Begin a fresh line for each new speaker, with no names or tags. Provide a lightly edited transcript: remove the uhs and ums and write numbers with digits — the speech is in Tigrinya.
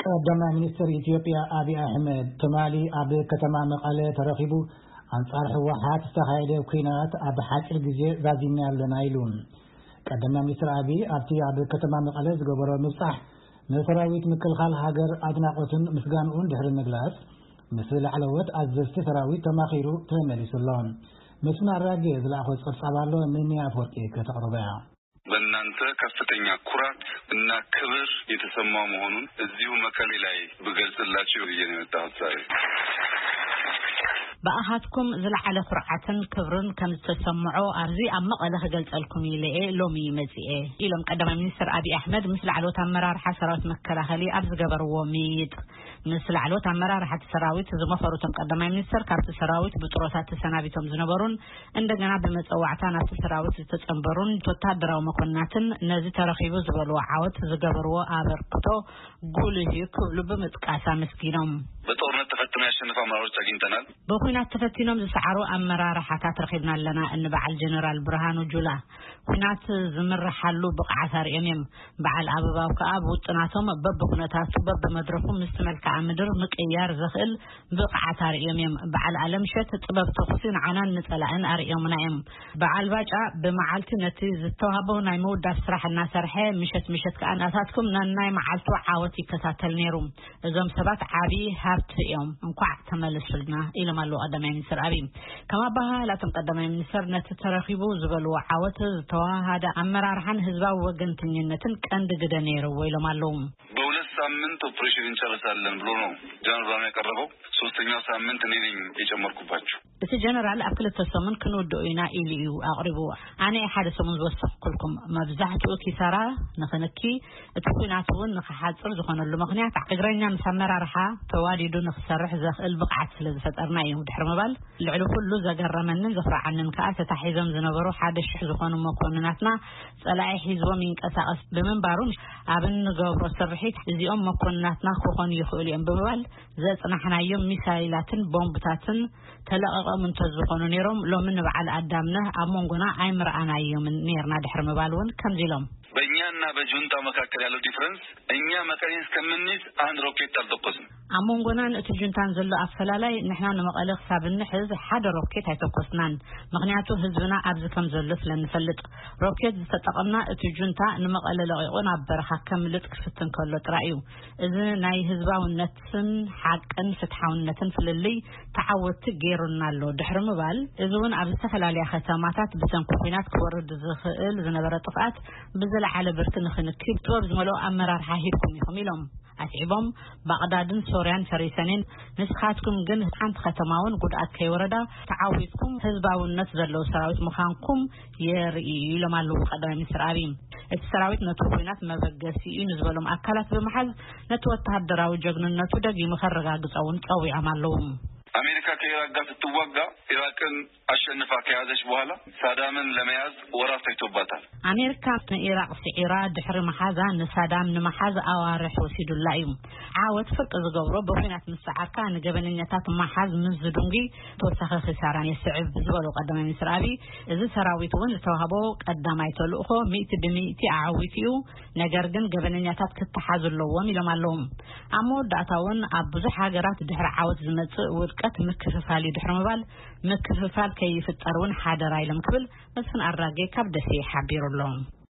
ቀዳማይ ሚኒስትር ኢትዮጵያ አብይ አህመድ ትማሊ ኣብ ከተማ መቐለ ተረኺቡ አንጻር ህወሓት ዝተኻየደ ኩናት ኣብ ሓፂር ግዜ ዛዚምና ኣለና ኢሉን ቀዳማይ ሚኒስትር አብይ ኣብቲ ኣብ ከተማ መቐለ ዝገበሮ ምብፃሕ ንሰራዊት ምክልኻል ሃገር ኣድናቆትን ምስጋንኡን ድሕሪ ምግላጽ ምስ ላዕለዎት ኣዘዝቲ ሰራዊት ተማኺሩ ተመሊሱሎም መስፍን አራጌ ዝለኣኾ ፀብፃብ ኣሎ ምን ኣፈወርቂ ከተቕርበያ
በእናንተ ከፍተኛ ኩራት እና ክብር የተሰማው መሆኑን እዚሁ መቀሌ ላይ ብገልጽላችሁ ብዬ ነው የመጣሁት ዛሬ
በአሃትኩም ዝለዓለ ፍርዓትን ክብርን ከም ዝተሰምዖ ኣብዚ ኣብ መቐለ ክገልጸልኩም ኢለኤ ሎሚ መጽኤ ኢሎም ቀዳማይ ሚኒስትር አብይ አሕመድ ምስ ላዕለዎት ኣመራርሓ ሰራዊት መከላኸሊ ኣብ ዝገበርዎ ሚይጥ ምስ ላዕለዎት ኣመራርሓ ሰራዊት ዝመፈሩቶም ቀዳማይ ሚኒስትር ካብቲ ሰራዊት ብጥሮታት ተሰናቢቶም ዝነበሩን እንደገና በመጸዋዕታ ናብቲ ሰራዊት ዝተጸንበሩን ወታደራዊ መኮንናትን ነዚ ተረኺቡ ዝበልዎ ዓወት ዝገበርዎ ኣበርክቶ ጉልህ ክብሉ ብምጥቃስ ኣመስጊኖም
በጦርነት ተፈትነው ያሸነፉ አመራሮች አግኝተናል
በኩናት ተፈቲኖም ዝሰዓሩ አመራርሓታት ረኺብና ኣለና እንበዓል ጀነራል ብርሃኑ ጁላ ኩናት ዝምርሓሉ ብቕዓት ኣርዮም በዓል ኣበባው ከዓ ብውጥናቶም በብኩነታቱ በብመድረኹ ምስ መልክዓ ምድር ምቅያር ዝኽእል ብቕዓት ኣርዮም በዓል ኣለምሸት ጥበብ ተኹሲ ንዓናን ንጸላእን ኣርዮምና እዮም በዓል ባጫ ብመዓልቲ ነቲ ዝተዋህበ ናይ መውዳት ስራሕ እናሰርሐ ምሸት ከዓ ናታትኩም ናይ መዓልቱ ዓወት ይከታተል ነይሩ እዞም ሰባት ዓቢ ሃብቲ እዮም እንኳዕ ተመለሱልና ኢሎም ኣሎ ቀዳማይ ሚኒስትር አብይ ከማ ባህላቶም ቀዳማይ ሚኒስትር ነቲ ተረኺቡ ዝበልዎ ዓወት ዝተዋሃደ አመራርሓን ህዝባዊ ወገንተኝነትን ቀንዲ ግደ ነይሩ ኢሎም ኣለዉ
በሁለት ሳምንት ኦፕሬሽን እንጨርሳለን ብሎ ነው ጀነራል ያቀረበው ሶስተኛው ሳምንት እኔ ነኝ የጨመርኩባችሁ
እቲ ጀነራል ኣብ ክልተ ሰሙን ክንውድኡ ኢና ኢሉ እዩ ኣቕሪቡ ኣነ ሓደ ሰሙን ዝወሰኽኩልኩም መብዛሕትኡ ኪሳራ ንኽንኪ እቲ ኩናት እውን ንኽሓፅር ዝኾነሉ ምኽንያት እግረኛ ምስ ኣመራርሓ ተዋዲዱ ንኽሰርሕ ዘኽእል ብቕዓት ስለ ዝፈጠርና እዩ ድሕሪ ምባል ልዕሊ ኩሉ ዘገረመንን ዘፍርዓንን ከዓ ተታሒዞም ዝነበሩ 1,000 ዝኾኑ መኮንናትና ጸላኢ ሒዝቦም ይንቀሳቐስ ብምንባሩን ኣብ እንገብሮ ስርሒት እዚኦም መኮንናትና ክኾኑ ይኽእሉ እዮም ብምባል ዘጽናሕናዮም ሚሳይላትን ቦምብታትን ተለቐቐም እንተዝኾኑ ነይሮም ሎሚ ንበዓል ኣዳምነ ኣብ መንጎና ኣይምርኣናዮም ነርና ድሕሪ ምባል እውን ከምዚ ኢሎም
በእኛና በጁንታ መካከል ያለው ዲፈረንስ እኛ መቀሌን እስከምንይዝ አንድ ሮኬት አልተኮስም
ኣመንጎናን እቲ ጁንታን ዘሎ ኣፈላላይ ንሕና ንመቐለ ክሳብ ንሕዝ ሓደ ሮኬት ኣይተኮስናን ምክንያቱ ህዝብና ኣብዚ ከም ዘሎ ስለንፈልጥ ሮኬት ዝተጠቐምና እቲ ጁንታ ንመቐለ ለቂቑን ኣብ በረኻ ከምልጥ ክፍትን ከሎ ጥራይ እዩ እዚ ናይ ህዝባውነትን ሓቅን ፍትሓውነትን ፍልልይ ተዓወቲ ገይሩና ኣሎ ድሕሪ ምባል እዚ እውን ኣብ ዝተፈላለያ ከተማታት ብሰንኪ ኩናት ክወርድ ዝኽእል ዝነበረ ጥፍኣት ብዝለዓለ ብርኪ ንኽንክብ ጥበብ ዝመልኦ ኣመራርሓ ሂብኩም ኢኹም ኢሎም ኣስዒቦም ባቕዳድን ሶርያን ፈሪሰንን ንስኻትኩም ግን ሓንቲ ከተማውን ጉድኣት ከይወረዳ ተዓዊትኩም ህዝባውነት ዘለዎ ሰራዊት ምዃንኩም የርኢ ኢሎም ኣለዉ ቀዳማይ ሚኒስትር አብይ እቲ ሰራዊት ነቲ ኩናት መበገሲ እዩ ንዝበሎም ኣካላት ብምሓዝ ነቲ ወታደራዊ ጀግንነቱ ደጊሙ ከረጋግፀውን ፀዊዖም ኣለዉ
አሜሪካ ከኢራቅ ጋር ስትዋጋ ኢራቅን አሸንፋ ከያዘች በኋላ ሳዳምን ለመያዝ ወራት ፈጅቶባታል
አሜሪካ ኢራቅ ሲዒራ ድሕሪ መሓዛ ንሳዳም ንመሓዝ ኣዋርሕ ወሲዱላ እዩ ዓወት ፍርቂ ዝገብሮ በኩናት ምስዓርካ ንገበነኛታት መሓዝ ምዝዱንጊ ተወሳኺ ኺሳራን የስዕብ ዝበሉ ቀዳማይ ሚኒስትር አብይ እዚ ሰራዊት እውን ዝተዋህቦ ቀዳማይ ተልእኾ 100% ኣዓዊት እዩ ነገር ግን ገበነኛታት ክትሓዙ ኣለዎም ኢሎም ኣለዉ ኣብ መወዳእታ እውን ኣብ ብዙሕ ሃገራት ድሕሪ ዓወት ዝመጽእ ውድቀት ምክፍፋል ድሕሪ ምባል ምክፍፋል ከይፍጠር እውን ሓደራ ኢሎም ክብል መስፍን ኣራጌ ካብ ደሴ ሓቢሩሎም